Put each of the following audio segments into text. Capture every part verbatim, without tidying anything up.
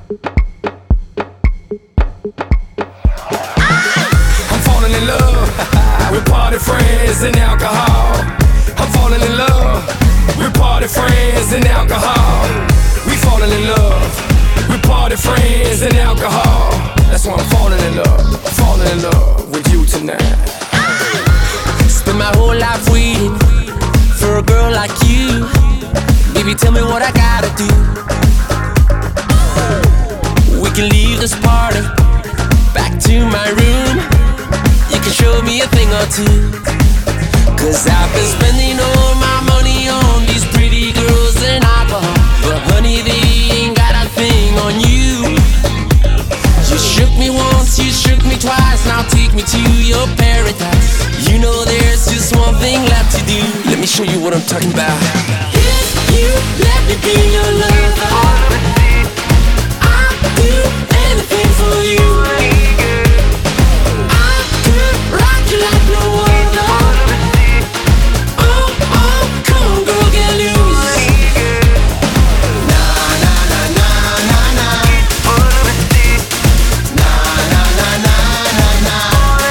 I'm falling in love with party friends and alcohol. I'm falling in love with party friends and alcohol. We falling in love with party friends and alcohol. That's why I'm falling in love, falling in love with you tonight. Spend my whole life waiting for a girl like you. Baby, tell me what I gotta do. We can leave this party back to my room. You can show me a thing or two. Cause I've been spending all my money on these pretty girls and alcohol. But honey, they ain't got a thing on you. You shook me once, you shook me twice. Now take me to your paradise. You know there's just one thing left to do. Let me show you what I'm talking about. If you let me be your lover, I'll do anything for you. I could rock you like no other. Oh, oh, come on girl, get loose. Na na na na na na. Na na na na na na.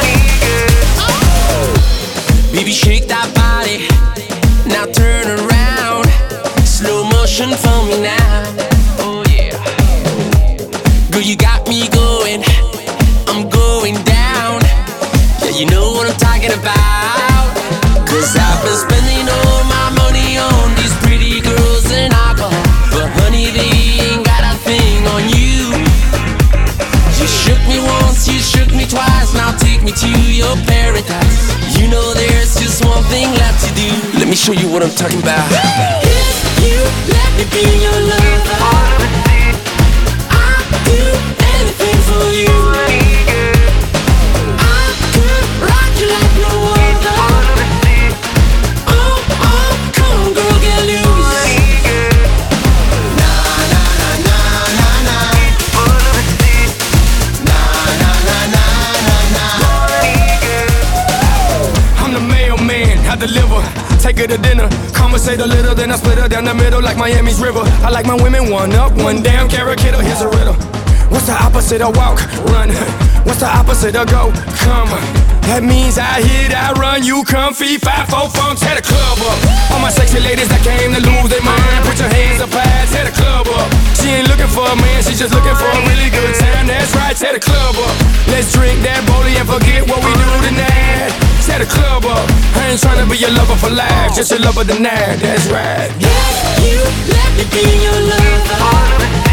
Baby, shake that body. Now turn around. Slow motion for me now. Oh yeah. Girl, you got me going. I'm going down. Yeah, you know what I'm talking about. Cause I've been spending all my money on these pretty girls and alcohol. But honey, they ain't got a thing on you. You shook me once, you shook me twice. Now take me to your paradise. You know there's just one thing left to do. Let me show you what I'm talking about. If you let me be your lover, I'll do anything for you. I could rock you like no other. Oh, oh, come on girl, get loose. Na na na na na na. Na na na na na na. I'm the mailman, I deliver. Take her to dinner, conversate a little, then I split her down the middle like Miami's river. I like my women one up, one down, carrot kiddo. Here's a riddle. What's the opposite of walk? Run. What's the opposite of go? Come. That means I hit, I run, you come, feed, five, four, funk, tear the club up. All my sexy ladies that came to lose their mind, put your hands up high, tear the club up. She ain't looking for a man, she's just looking for a really good time. That's right, tear the club up. Let's drink that Bodie and forget what we do tonight. Tear the club up. I ain't tryna be your lover for life, just your lover tonight. That's right. If you let me be your lover,